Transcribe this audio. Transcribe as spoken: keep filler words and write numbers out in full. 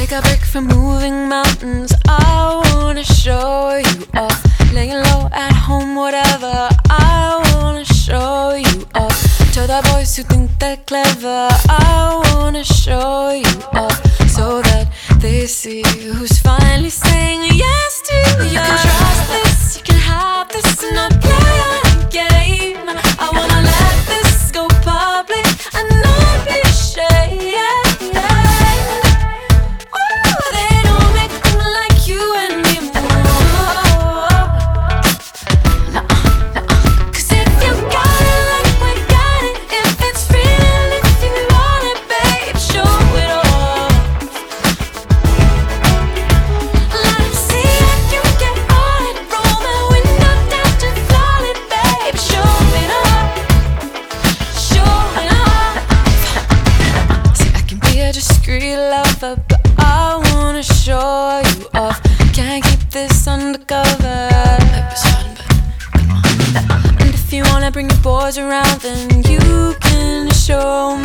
Take a break from moving mountains. I wanna show you off. Laying low at home, whatever. I wanna show you off. To the boys who think they're clever, I wanna show you off, so that they see who's finally saying yes to you. You can trust this, you can have this, and not play a game. I wanna let this go public and not be ashamed. Lover, but I wanna show you off. Can't keep this undercover. It's fun, but come on. And if you wanna bring your boys around, then you can show